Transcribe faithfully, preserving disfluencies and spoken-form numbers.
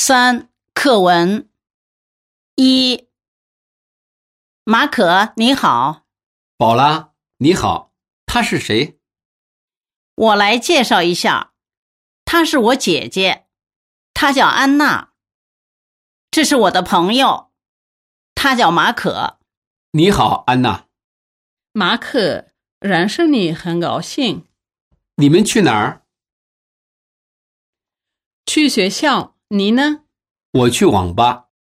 三、课文一。马可，你好。 宝拉，你好，她是谁？ 我来介绍一下，她是我姐姐，她叫安娜。这是我的朋友，他叫马可。 你好，安娜。 马可，认识你很高兴。 你们去哪儿？ 去学校，你呢？ 我去网吧。